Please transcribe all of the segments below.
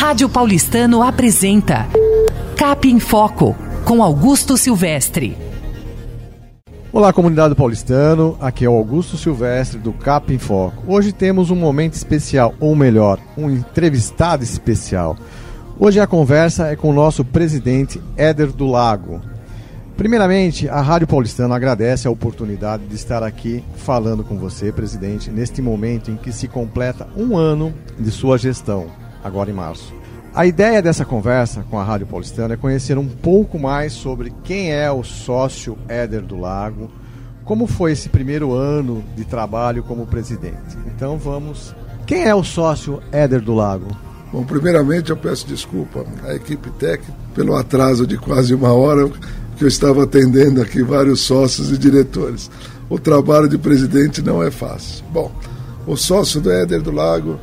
Rádio Paulistano apresenta CAP em Foco, com Augusto Silvestre. Olá, comunidade do Paulistano, aqui é o Augusto Silvestre do CAP em Foco. Hoje temos um momento especial, ou melhor, um entrevistado especial. Hoje a conversa é com o nosso presidente Éder do Lago. Primeiramente, a Rádio Paulistano agradece a oportunidade de estar aqui falando com você, presidente, neste momento em que se completa um ano de sua gestão, agora em março. A ideia dessa conversa com a Rádio Paulistano é conhecer um pouco mais sobre quem é o sócio Éder do Lago, como foi esse primeiro ano de trabalho como presidente. Então vamos... Quem é o sócio Éder do Lago? Bom, primeiramente eu peço desculpa à equipe técnica pelo atraso de quase uma hora, que eu estava atendendo aqui vários sócios e diretores. O trabalho de presidente não é fácil. Bom, o sócio do Éder do Lago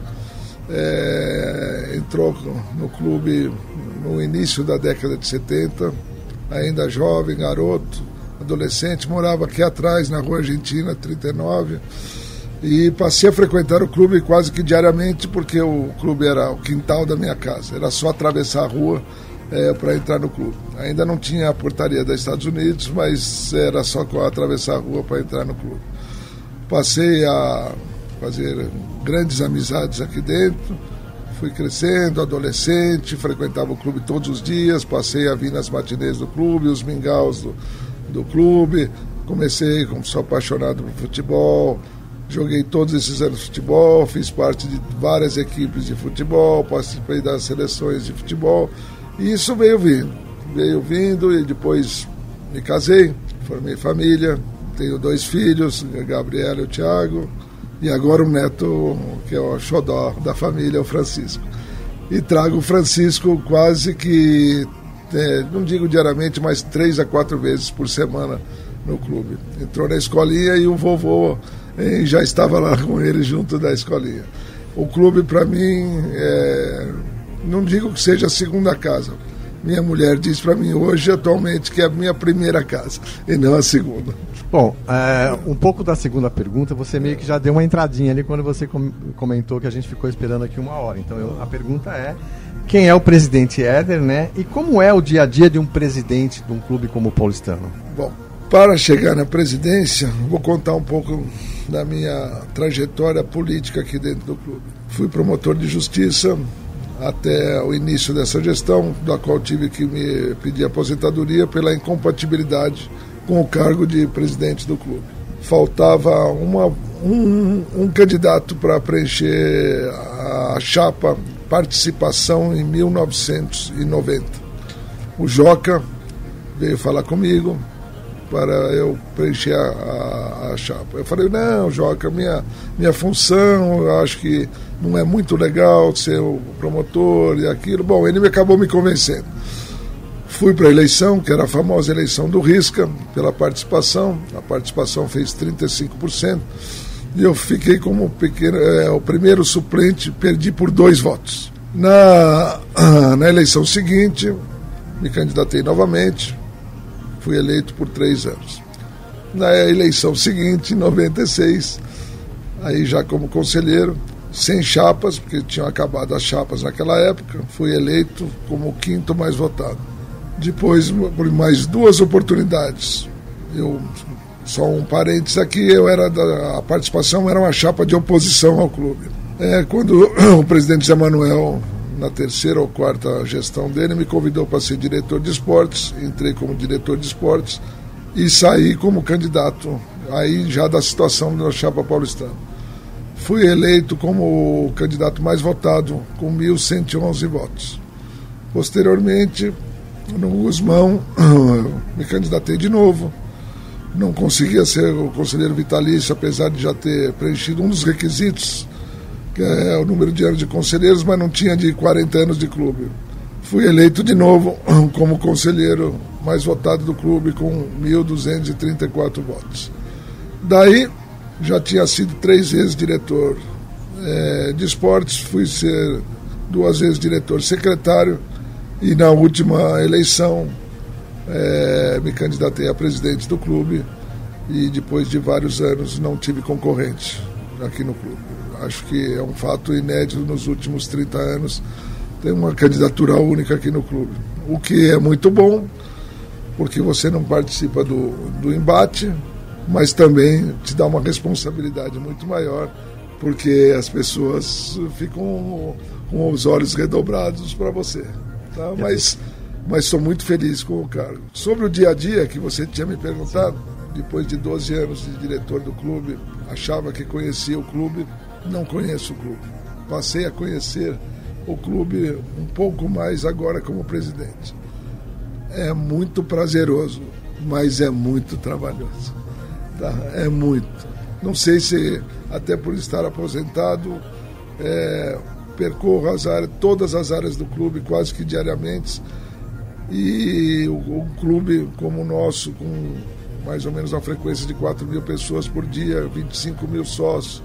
entrou no clube no início da década de 70, ainda jovem, garoto, adolescente, morava aqui atrás, na Rua Argentina, 39, e passei a frequentar o clube quase que diariamente, porque o clube era o quintal da minha casa, era só atravessar a rua para entrar no clube. Ainda não tinha a portaria dos Estados Unidos, mas era só atravessar a rua para entrar no clube. Passei a fazer grandes amizades aqui dentro, fui crescendo, adolescente, frequentava o clube todos os dias, passei a vir nas matinês do clube, os mingaus do clube, comecei como sou apaixonado por futebol, joguei todos esses anos de futebol, fiz parte de várias equipes de futebol, participei das seleções de futebol, e isso veio vindo, e depois me casei, formei família, tenho 2 filhos, a Gabriela e o Thiago, e agora um neto que é o xodó da família, o Francisco. E trago o Francisco quase que, não digo diariamente, mas 3 a 4 vezes por semana no clube. Entrou na escolinha e o vovô já estava lá com ele junto da escolinha. O clube, para mim, não digo que seja a segunda casa. Minha mulher diz para mim hoje, atualmente, que é a minha primeira casa e não a segunda. Bom, um pouco da segunda pergunta, você meio que já deu uma entradinha ali quando você comentou que a gente ficou esperando aqui uma hora. Então a pergunta é, quem é o presidente Éder, né? E como é o dia a dia de um presidente de um clube como o Paulistano? Bom, para chegar na presidência, vou contar um pouco da minha trajetória política aqui dentro do clube. Fui promotor de justiça até o início dessa gestão, da qual tive que me pedir aposentadoria pela incompatibilidade com o cargo de presidente do clube. Faltava um candidato para preencher a chapa participação em 1990. O Joca veio falar comigo para eu preencher a chapa. Eu falei, não, Joca, minha função, eu acho que não é muito legal ser o promotor e aquilo. Bom, ele acabou me convencendo. Fui para a eleição, que era a famosa eleição do Risca, pela participação. A participação fez 35%. E eu fiquei como o primeiro suplente, perdi por 2 votos. Na eleição seguinte, me candidatei novamente, fui eleito por 3 anos. Na eleição seguinte, em 96, aí já como conselheiro, sem chapas, porque tinham acabado as chapas naquela época, fui eleito como o 5º mais votado. Depois, por mais 2 oportunidades, só um parênteses aqui, a participação era uma chapa de oposição ao clube. Quando o presidente Zé Manuel, na 3ª ou 4ª gestão dele, me convidou para ser diretor de esportes, entrei como diretor de esportes e saí como candidato, aí já da situação da chapa paulistana. Fui eleito como o candidato mais votado, com 1.111 votos. Posteriormente, no Guzmão, me candidatei de novo. Não conseguia ser o conselheiro vitalício, apesar de já ter preenchido um dos requisitos, que é o número de anos de conselheiros, mas não tinha de 40 anos de clube. Fui eleito de novo como conselheiro mais votado do clube, com 1.234 votos. Daí, já tinha sido 3 vezes diretor de esportes, fui ser 2 vezes diretor secretário, e na última eleição me candidatei a presidente do clube, e depois de vários anos não tive concorrente aqui no clube. Acho que é um fato inédito nos últimos 30 anos tem uma candidatura única aqui no clube. O que é muito bom, porque você não participa do embate, mas também te dá uma responsabilidade muito maior, porque as pessoas ficam com os olhos redobrados para você. Tá? Mas sou muito feliz com o cargo. Sobre o dia a dia, que você tinha me perguntado, depois de 12 anos de diretor do clube, achava que conhecia o clube, não conheço o clube. Passei a conhecer o clube um pouco mais agora como presidente. É muito prazeroso, mas é muito trabalhoso. Tá? É muito. Não sei se, até por estar aposentado, percorro todas as áreas do clube quase que diariamente. E o clube como o nosso, com mais ou menos uma frequência de 4 mil pessoas por dia, 25 mil sócios,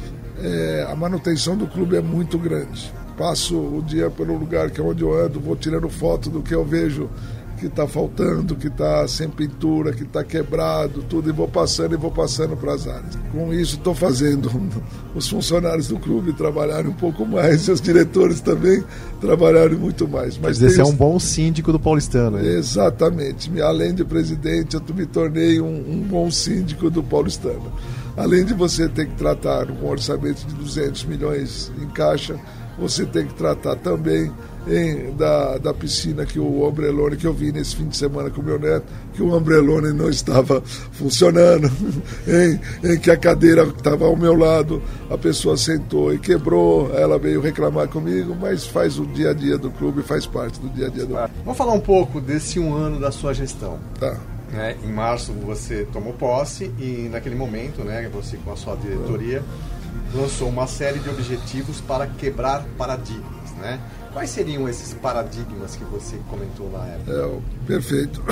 a manutenção do clube é muito grande. Passo o dia pelo lugar que é onde eu ando, vou tirando foto do que eu vejo que está faltando, que está sem pintura, que está quebrado, tudo, e vou passando para as áreas. Com isso, estou fazendo os funcionários do clube trabalharem um pouco mais, e os diretores também trabalharem muito mais. Mas esse é um bom síndico do paulistano. Hein? Exatamente. Além de presidente, eu me tornei um bom síndico do paulistano. Além de você ter que tratar com um orçamento de 200 milhões em caixa, você tem que tratar também da piscina, que o ombrelone, que eu vi nesse fim de semana com o meu neto, que o ombrelone não estava funcionando, em que a cadeira estava ao meu lado, a pessoa sentou e quebrou, ela veio reclamar comigo, mas faz o dia a dia do clube, faz parte do dia a dia do clube. Vamos falar um pouco desse 1 ano da sua gestão. Tá. Em março você tomou posse e naquele momento, você com a sua diretoria lançou uma série de objetivos para quebrar paradigmas, Quais seriam esses paradigmas que você comentou na época? Perfeito.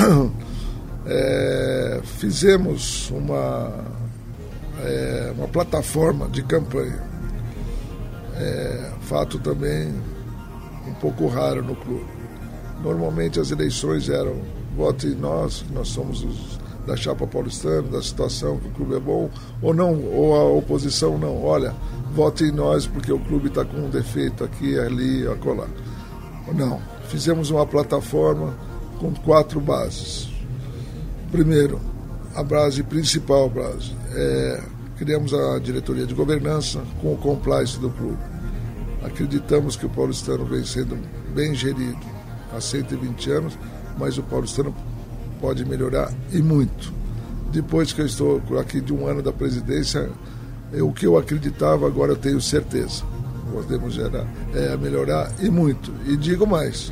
Fizemos uma plataforma de campanha. Fato também um pouco raro no clube. Normalmente as eleições eram vote em nós somos os da chapa paulistana, da situação que o clube é bom, ou não, ou a oposição não. Olha, vote em nós porque o clube está com um defeito aqui, ali, acolá. Não, fizemos uma plataforma com 4 bases. Primeiro, a base principal, criamos a diretoria de governança com o compliance do clube. Acreditamos que o paulistano vem sendo bem gerido há 120 anos, mas o paulistano pode melhorar e muito. Depois que eu estou aqui de 1 ano da presidência, o que eu acreditava, agora eu tenho certeza. Podemos melhorar e muito. E digo mais,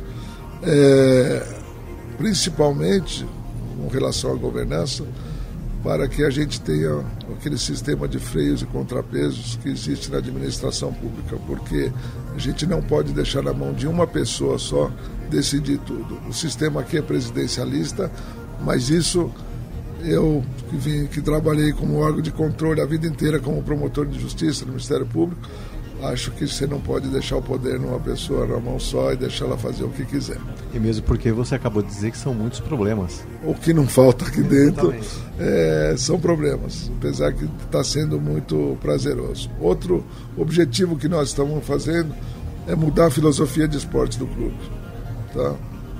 principalmente com relação à governança, para que a gente tenha aquele sistema de freios e contrapesos que existe na administração pública, porque a gente não pode deixar na mão de uma pessoa só decidir tudo. O sistema aqui é presidencialista, mas isso eu que trabalhei como órgão de controle a vida inteira como promotor de justiça no Ministério Público, acho que você não pode deixar o poder numa pessoa na mão só e deixar ela fazer o que quiser. E mesmo porque você acabou de dizer que são muitos problemas. O que não falta aqui dentro são problemas, apesar que está sendo muito prazeroso. Outro objetivo que nós estamos fazendo é mudar a filosofia de esporte do clube. Tá?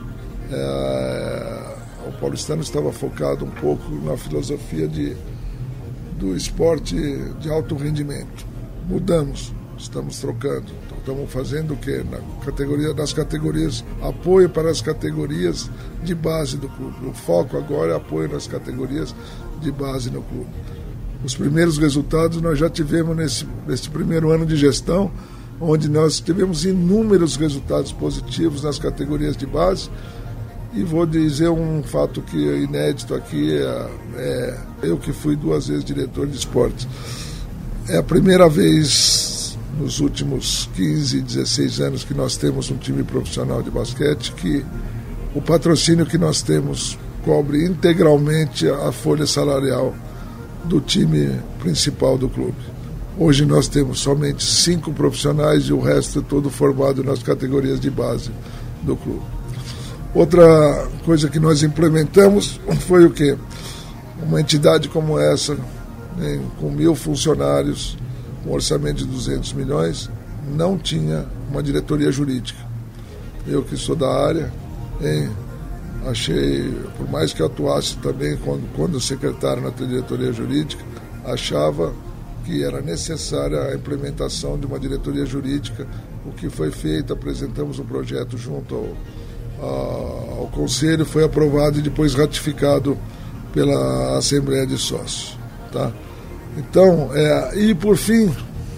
O paulistano estava focado um pouco na filosofia do esporte de alto rendimento. Mudamos. Estamos trocando. Então, estamos fazendo o quê? Nas categorias, apoio para as categorias de base do clube. O foco agora é apoio nas categorias de base no clube. Os primeiros resultados nós já tivemos nesse primeiro ano de gestão, onde nós tivemos inúmeros resultados positivos nas categorias de base. E vou dizer um fato que é inédito aqui, eu que fui 2 vezes diretor de esportes. É a primeira vez nos últimos 15, 16 anos que nós temos um time profissional de basquete que o patrocínio que nós temos cobre integralmente a folha salarial do time principal do clube. Hoje nós temos somente 5 profissionais e o resto é todo formado nas categorias de base do clube. Outra coisa que nós implementamos foi o quê? Uma entidade como essa, com 1.000 funcionários, com um orçamento de 200 milhões, não tinha uma diretoria jurídica. eu que sou da área, hein? Achei, por mais que eu atuasse também quando secretário na diretoria jurídica, achava que era necessária a implementação de uma diretoria jurídica. O que foi feito, apresentamos um projeto junto ao Conselho, foi aprovado e depois ratificado pela Assembleia de Sócios. Tá? Então, e por fim,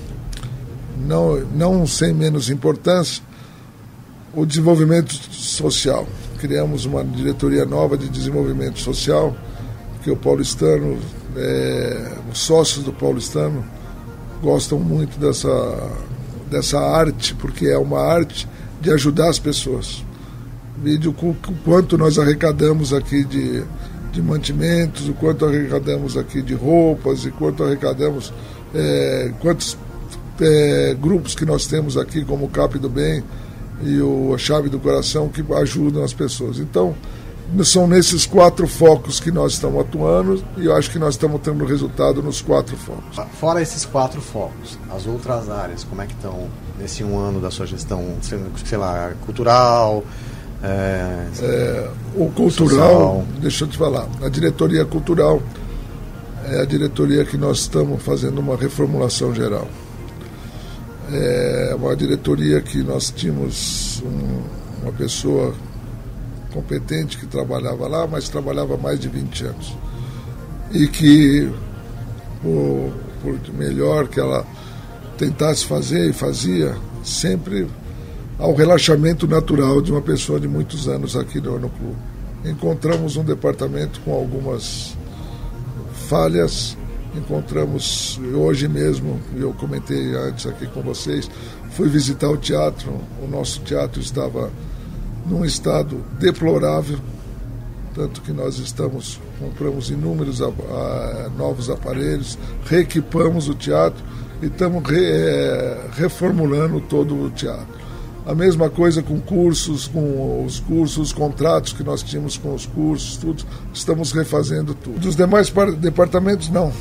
não sem menos importância, o desenvolvimento social. Criamos uma diretoria nova de desenvolvimento social, que o paulistano, os sócios do paulistano gostam muito dessa arte, porque é uma arte de ajudar as pessoas. Vídeo o quanto nós arrecadamos aqui de mantimentos, o quanto arrecadamos aqui de roupas, e quanto arrecadamos, quantos grupos que nós temos aqui, como o CAP do Bem e a Chave do Coração, que ajudam as pessoas. Então, são nesses 4 focos que nós estamos atuando, e eu acho que nós estamos tendo resultado nos 4 focos. Fora esses 4 focos, as outras áreas, como é que estão nesse 1 ano da sua gestão, sei lá, cultural? O cultural, social. Deixa eu te falar, a diretoria cultural é a diretoria que nós estamos fazendo uma reformulação geral. É uma diretoria que nós tínhamos uma pessoa competente que trabalhava lá, mas trabalhava mais de 20 anos. E que, por melhor que ela tentasse fazer e fazia, sempre ao relaxamento natural de uma pessoa de muitos anos aqui no clube. Encontramos um departamento com algumas falhas. Encontramos, hoje mesmo, eu comentei antes aqui com vocês, fui visitar o teatro, o nosso teatro estava num estado deplorável, tanto que nós compramos inúmeros novos aparelhos, reequipamos o teatro e estamos reformulando todo o teatro. A mesma coisa com os contratos que nós tínhamos com os cursos, tudo, estamos refazendo tudo. Dos demais departamentos, não.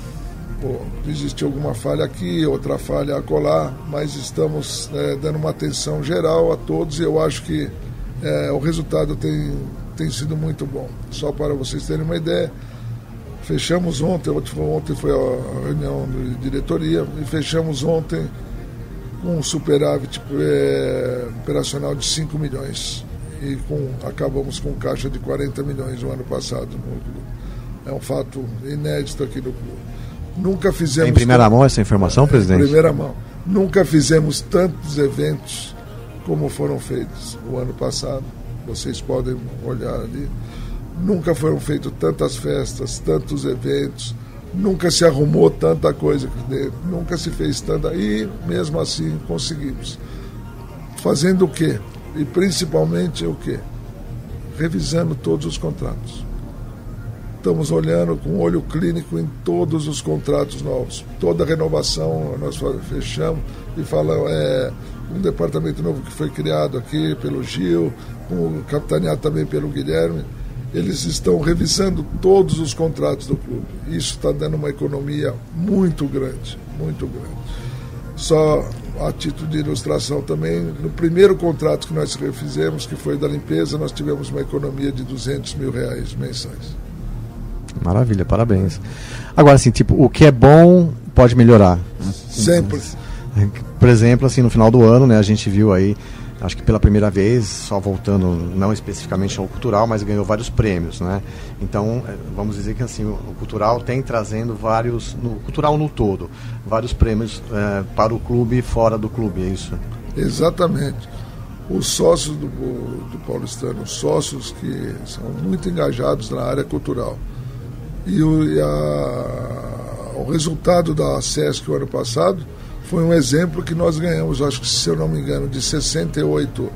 Existe alguma falha aqui, outra falha acolá, mas estamos dando uma atenção geral a todos, e eu acho que o resultado tem sido muito bom. Só para vocês terem uma ideia, fechamos ontem foi a reunião de diretoria, e fechamos ontem com um superávit operacional de 5 milhões, e acabamos com caixa de 40 milhões no ano passado. É um fato inédito aqui no clube. Nunca fizemos... Em primeira mão essa informação, presidente? Em primeira mão. Nunca fizemos tantos eventos como foram feitos o ano passado. Vocês podem olhar ali. Nunca foram feitas tantas festas, tantos eventos. Nunca se arrumou tanta coisa aqui dentro. Nunca se fez tanta... E, mesmo assim, conseguimos. Fazendo o quê? E, principalmente, o quê? Revisando todos os contratos. Estamos olhando com olho clínico em todos os contratos novos. Toda renovação nós fechamos e falamos, um departamento novo que foi criado aqui pelo Gil, capitaneado também pelo Guilherme. Eles estão revisando todos os contratos do clube. Isso está dando uma economia muito grande, muito grande. Só a título de ilustração também, no primeiro contrato que nós refizemos, que foi da limpeza, nós tivemos uma economia de R$200 mil mensais. Maravilha, parabéns. Agora, assim, o que é bom pode melhorar. Sempre. Por exemplo, assim, no final do ano, né, a gente viu aí, acho que pela primeira vez, só voltando, não especificamente ao cultural, mas ganhou vários prêmios, né? Então, vamos dizer que assim, o cultural tem trazendo cultural no todo, vários prêmios para o clube e fora do clube, é isso? Exatamente. Os sócios do paulistano, os sócios que são muito engajados na área cultural. E o resultado da SESC o ano passado foi um exemplo que nós ganhamos, acho que, se eu não me engano, de 68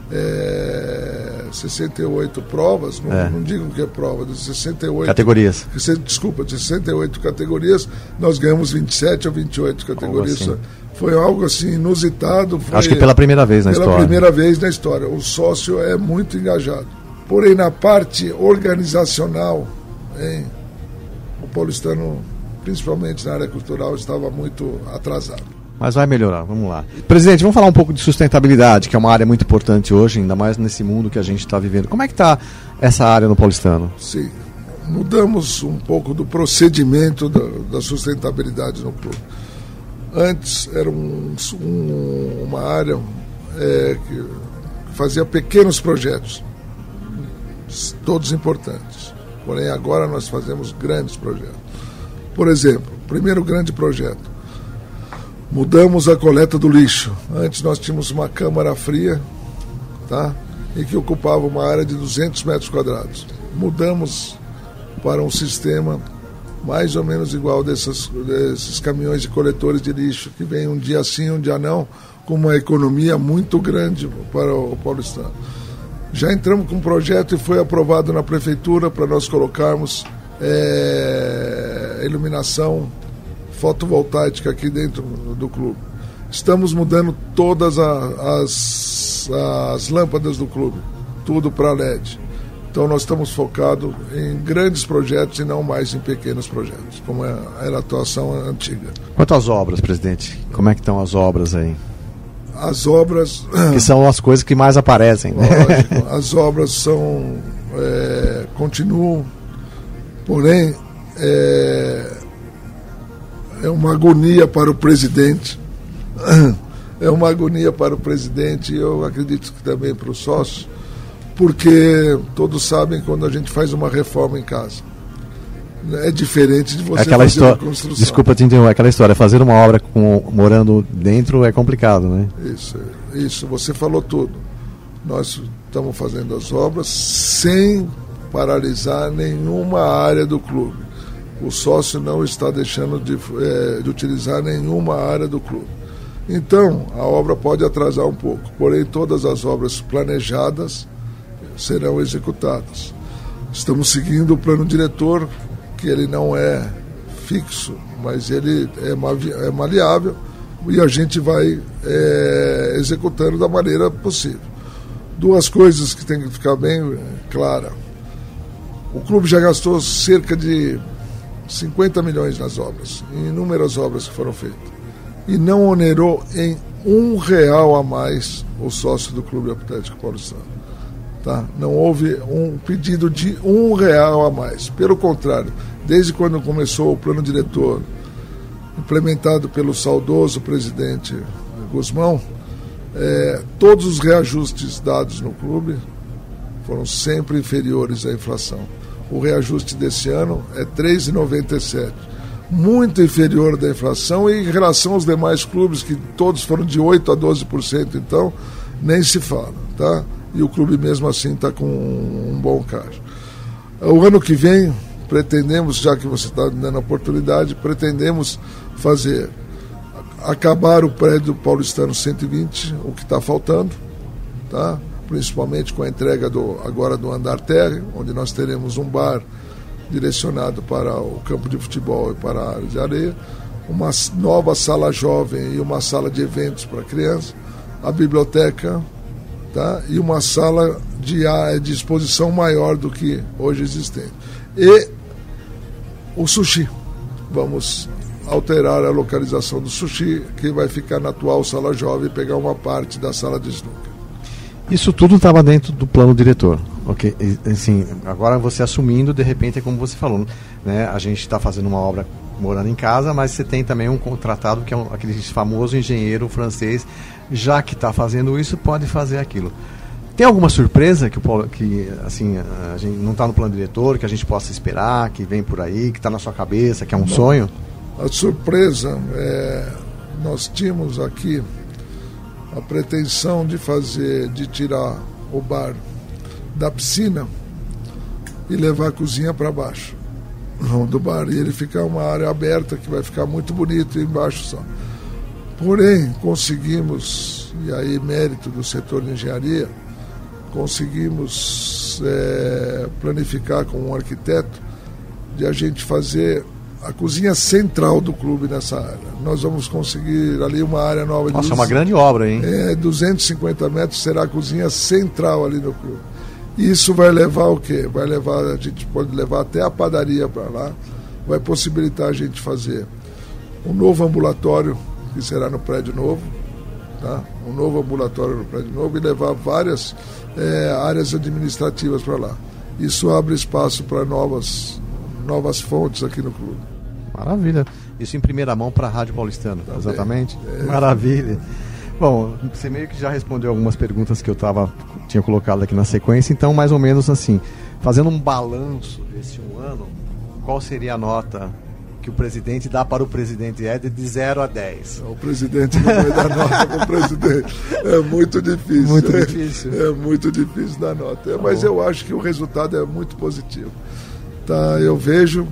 provas, não digo que é prova, de 68... Categorias. Desculpa, de 68 categorias, nós ganhamos 27 ou 28 categorias. Assim. Foi algo assim inusitado. Acho que pela primeira vez na história. Pela primeira vez na história. O sócio é muito engajado. Porém, na parte organizacional, o paulistano, principalmente na área cultural, estava muito atrasado. mas vai melhorar, vamos lá. Presidente, vamos falar um pouco de sustentabilidade, que é uma área muito importante hoje, ainda mais nesse mundo que a gente está vivendo. Como é que está essa área no Paulistano? Sim, mudamos um pouco do procedimento da sustentabilidade no clube. Antes era uma área que fazia pequenos projetos, todos importantes. Porém, agora nós fazemos grandes projetos. Por exemplo, primeiro grande projeto, mudamos a coleta do lixo. Antes nós tínhamos uma câmara fria, tá? E que ocupava uma área de 200 metros quadrados. Mudamos para um sistema mais ou menos igual desses caminhões de coletores de lixo, que vem um dia sim, um dia não, com uma economia muito grande para o paulistano. Já entramos com um projeto e foi aprovado na prefeitura para nós colocarmos iluminação fotovoltaica aqui dentro do clube. Estamos mudando todas as lâmpadas do clube, tudo para LED. Então nós estamos focados em grandes projetos e não mais em pequenos projetos, como era a atuação antiga. Quanto às obras, presidente, como é que estão as obras aí? As obras... Que são as coisas que mais aparecem, né? Lógico, as obras continuam, porém é uma agonia para o presidente. É uma agonia para o presidente e eu acredito que também para os sócios, porque todos sabem quando a gente faz uma reforma em casa. É diferente de você fazer uma construção. Desculpa te interromper, aquela história, fazer uma obra morando dentro é complicado, né? Isso, você falou tudo. Nós estamos fazendo as obras sem paralisar nenhuma área do clube. O sócio não está deixando de utilizar nenhuma área do clube. Então, a obra pode atrasar um pouco, porém todas as obras planejadas serão executadas. Estamos seguindo o plano diretor, que ele não é fixo, mas ele é maleável e a gente vai executando da maneira possível. Duas coisas que tem que ficar bem clara. O clube já gastou cerca de 50 milhões nas obras, em inúmeras obras que foram feitas, e não onerou em R$1 a mais o sócio do Clube Atlético Paulistano. Tá? Não houve um pedido de R$1 a mais. Pelo contrário, desde quando começou o plano diretor, implementado pelo saudoso presidente Guzmão, todos os reajustes dados no clube foram sempre inferiores à inflação. O reajuste desse ano é 3,97%, muito inferior da inflação, e em relação aos demais clubes, que todos foram de 8% a 12%, então nem se fala, tá? E o clube mesmo assim está com um bom caixa. O ano que vem, pretendemos, já que você está dando a oportunidade, pretendemos acabar o prédio Paulistano 120, o que está faltando, tá? Principalmente com a entrega agora do andar térreo, onde nós teremos um bar direcionado para o campo de futebol e para a área de areia, uma nova sala jovem e uma sala de eventos para crianças, a biblioteca, tá? E uma sala de exposição maior do que hoje existente. E o sushi. Vamos alterar a localização do sushi, que vai ficar na atual sala jovem e pegar uma parte da sala de snooker. Isso tudo estava dentro do plano diretor, ok? Assim, agora você assumindo, de repente é como você falou, né? A gente está fazendo uma obra morando em casa, mas você tem também um contratado que é aquele famoso engenheiro francês, já que está fazendo isso, pode fazer aquilo. Tem alguma surpresa que assim, a gente não está no plano diretor, que a gente possa esperar, que vem por aí, que está na sua cabeça, que é um sonho? A surpresa nós tínhamos aqui a pretensão de tirar o bar da piscina e levar a cozinha para baixo do bar, e ele ficar uma área aberta que vai ficar muito bonito embaixo só. Porém, conseguimos, e aí mérito do setor de engenharia, conseguimos planificar com um arquiteto de a gente fazer a cozinha central do clube nessa área. Nós vamos conseguir ali uma área nova. Nossa, é uma grande obra, hein? 250 metros será a cozinha central ali no clube. Isso vai levar o quê? A gente pode levar até a padaria para lá, vai possibilitar a gente fazer um novo ambulatório que será no prédio novo, tá? Um novo ambulatório no prédio novo, e levar várias áreas administrativas para lá. Isso abre espaço para novas fontes aqui no clube. Maravilha. Isso em primeira mão para a Rádio Paulistana, tá, exatamente? Maravilha. Bom, você meio que já respondeu algumas perguntas que eu tinha colocado aqui na sequência, então mais ou menos assim, fazendo um balanço desse um ano, qual seria a nota que o presidente dá para o presidente Éder de 0 a 10? O presidente não vai dar nota para o presidente. É muito difícil. Muito difícil. É muito difícil dar nota. Mas eu acho que o resultado é muito positivo. Tá, eu vejo,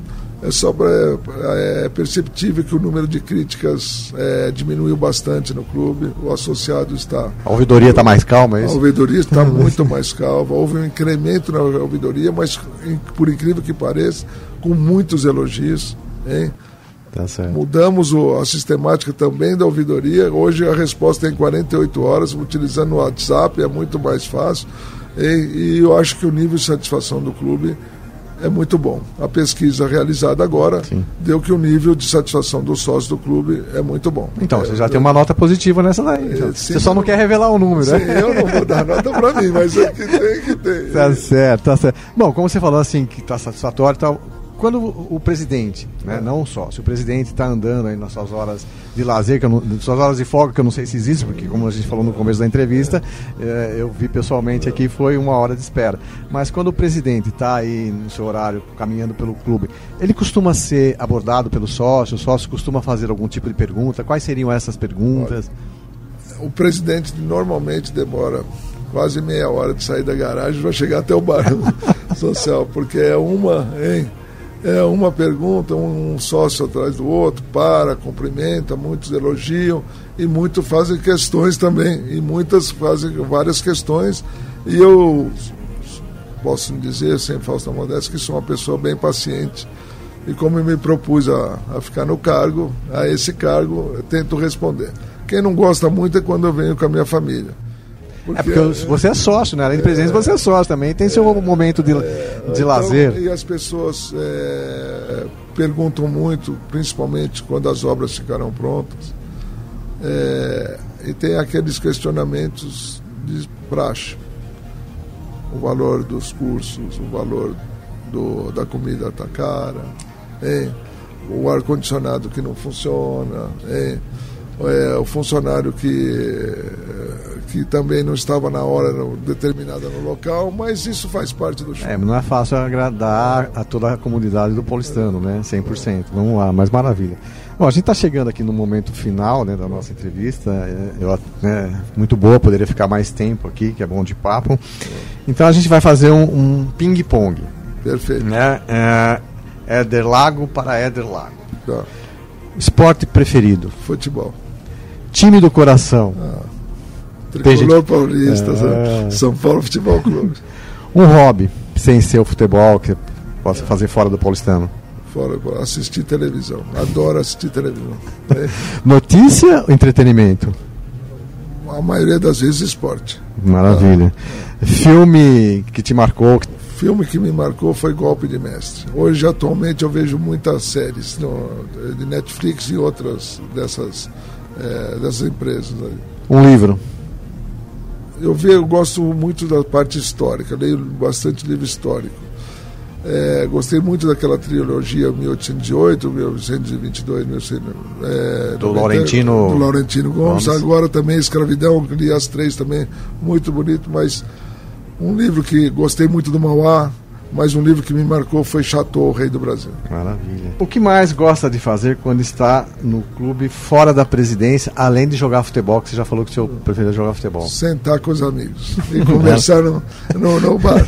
é perceptível que o número de críticas diminuiu bastante no clube. O associado está... A ouvidoria está mais calma, é isso? A ouvidoria está muito mais calma. Houve um incremento na ouvidoria, mas, por incrível que pareça, com muitos elogios. Hein? Tá certo. Mudamos a sistemática também da ouvidoria. Hoje a resposta é em 48 horas, utilizando o WhatsApp, é muito mais fácil. E eu acho que o nível de satisfação do clube é muito bom. A pesquisa realizada agora deu que o nível de satisfação dos sócios do clube é muito bom. Então, você já tem uma nota positiva nessa daí. Você só não quer revelar o número, sim, né? Eu não vou dar nota para mim, mas é que tem. Tá certo, tá certo. Bom, como você falou assim, que está satisfatório e tal, quando o presidente, né, não só, se o presidente está andando aí nas suas horas de lazer, nas suas horas de folga, que eu não sei se existe, porque como a gente falou no começo da entrevista, eu vi pessoalmente aqui, foi 1 hora de espera. Mas quando o presidente está aí no seu horário, caminhando pelo clube, ele costuma ser abordado pelo sócio, o sócio costuma fazer algum tipo de pergunta? Quais seriam essas perguntas? O presidente normalmente demora quase meia hora de sair da garagem para chegar até o bar social, porque é uma pergunta, um sócio atrás do outro, cumprimenta, muitos elogiam e muitos fazem questões também, e muitas fazem várias questões, e eu posso dizer, sem falsa modéstia, que sou uma pessoa bem paciente, e como eu me propus a ficar no cargo, a esse cargo, eu tento responder. Quem não gosta muito é quando eu venho com a minha família. Porque você é sócio, né? Além de presidente, você é sócio também. Tem seu momento de lazer. E as pessoas perguntam muito, principalmente quando as obras ficarão prontas. E tem aqueles questionamentos de praxe. O valor dos cursos, o valor da comida está cara, o ar-condicionado que não funciona, o funcionário que também não estava na hora determinada no local, mas isso faz parte do show. Não é fácil agradar a toda a comunidade do paulistano, né? 100%. Vamos lá, mas maravilha. Bom, a gente está chegando aqui no momento final, né, da nossa entrevista. Muito boa, poderia ficar mais tempo aqui, que é bom de papo. Então a gente vai fazer um ping-pong. Perfeito. Né? Éder Lago para Éder Lago. Tá. Esporte preferido? Futebol. Time do coração? Tricolor Paulista, São Paulo Futebol Clube. Um hobby, sem ser o futebol, que possa fazer fora do paulistano? Assistir televisão. Adoro assistir televisão. Notícia ou entretenimento? A maioria das vezes esporte. Maravilha. Filme que te marcou? Filme que me marcou foi Golpe de Mestre. Hoje, atualmente, eu vejo muitas séries de Netflix e outras dessas empresas. Um livro? Eu gosto muito da parte histórica, leio bastante livro histórico. Gostei muito daquela trilogia 1808, 1922, do Laurentino Gomes. Agora também Escravidão, li as 3 também, muito bonito, mas um livro que gostei muito do Mauá, mas um livro que me marcou foi Chateau, o Rei do Brasil. Maravilha. O que mais gosta de fazer quando está no clube fora da presidência, além de jogar futebol, que você já falou que o senhor preferia jogar futebol? Sentar com os amigos e conversar no bar.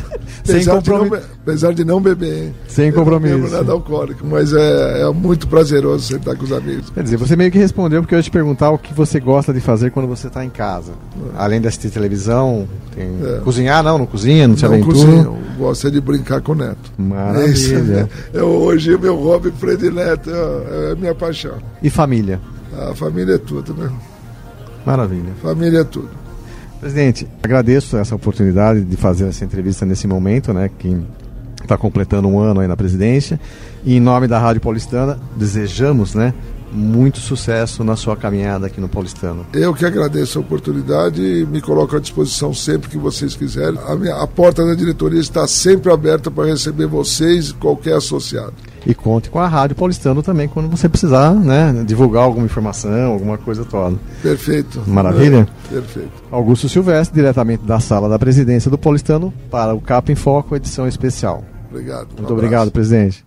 Apesar de não beber, hein? Sem compromisso. Não bebo nada alcoólico, mas é muito prazeroso sentar com os amigos. Quer dizer, você meio que respondeu, porque eu ia te perguntar o que você gosta de fazer quando você está em casa. Além de assistir televisão, cozinhar, não cozinha, não se aventura? Não cozinho, gosto de brincar com o neto. Maravilha. Hoje meu hobby predileto é minha paixão. E família? A família é tudo, né? Maravilha. Família é tudo. Presidente, agradeço essa oportunidade de fazer essa entrevista nesse momento, né, que está completando 1 ano aí na presidência, e em nome da Rádio Paulistana, desejamos, né, muito sucesso na sua caminhada aqui no Paulistano. Eu que agradeço a oportunidade e me coloco à disposição sempre que vocês quiserem. A porta da diretoria está sempre aberta para receber vocês e qualquer associado. E conte com a Rádio Paulistano também quando você precisar, né, divulgar alguma informação, alguma coisa toda. Perfeito. Maravilha? Perfeito. Augusto Silvestre, diretamente da sala da presidência do Paulistano, para o Cap em Foco, edição especial. Obrigado. Muito obrigado, presidente.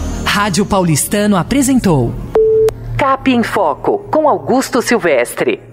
Rádio Paulistano apresentou Cap em Foco, com Augusto Silvestre.